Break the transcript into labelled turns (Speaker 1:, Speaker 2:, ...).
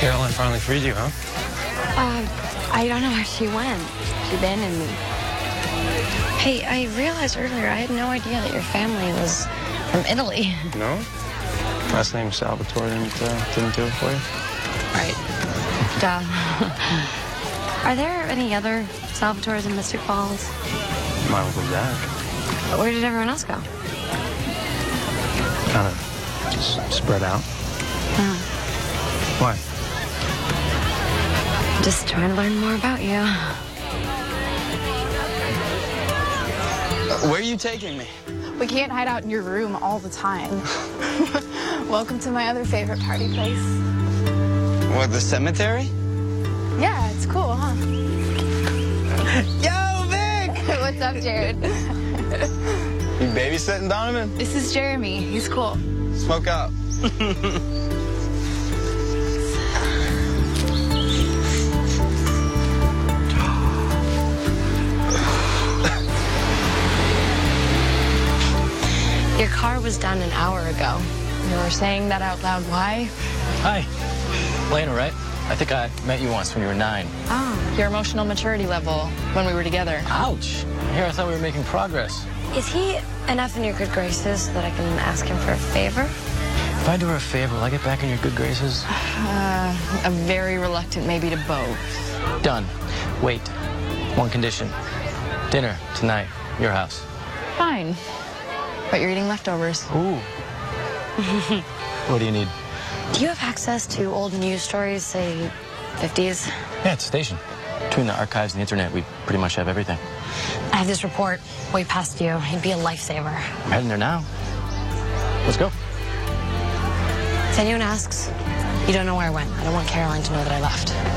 Speaker 1: Caroline finally freed you, huh?
Speaker 2: I don't know where she went. She abandoned me. Hey, I realized earlier I had no idea that your family was from Italy.
Speaker 1: No? Last name Salvatore didn't do it for you?
Speaker 2: Right. Duh. Are there any other Salvatores in Mystic Falls?
Speaker 1: My Uncle Zach.
Speaker 2: Where did everyone else go?
Speaker 1: Kind of just spread out.
Speaker 2: Oh.
Speaker 1: Why?
Speaker 2: Just trying to learn more about you.
Speaker 3: Where are you taking me?
Speaker 4: We can't hide out in your room all the time. Welcome to my other favorite party place.
Speaker 3: What, the cemetery?
Speaker 4: Yeah, it's cool, huh?
Speaker 3: Yo, Vic!
Speaker 4: What's up, Jared?
Speaker 3: You babysitting Donovan?
Speaker 4: This is Jeremy. He's cool.
Speaker 3: Smoke out.
Speaker 2: Your car was done an hour ago.
Speaker 4: You were saying that out loud. Why?
Speaker 5: Hi. Lena, right? I think I met you once when you were 9.
Speaker 4: Oh, your emotional maturity level when we were together.
Speaker 5: Ouch. Here, I thought we were making progress.
Speaker 2: Is he enough in your good graces so that I can ask him for a favor?
Speaker 5: If I do her a favor, will I get back in your good graces?
Speaker 4: I'm very reluctant maybe to both.
Speaker 5: Done. Wait. One condition. Dinner tonight. Your house.
Speaker 4: Fine. But you're eating leftovers.
Speaker 5: Ooh. What do you need?
Speaker 2: Do you have access to old news stories, say 50s?
Speaker 5: Yeah, it's a station. Between the archives and the internet, we pretty much have everything.
Speaker 2: I have this report way past you. He'd be a lifesaver.
Speaker 5: I'm heading there now. Let's go.
Speaker 2: If anyone asks, you don't know where I went. I don't want Caroline to know that I left.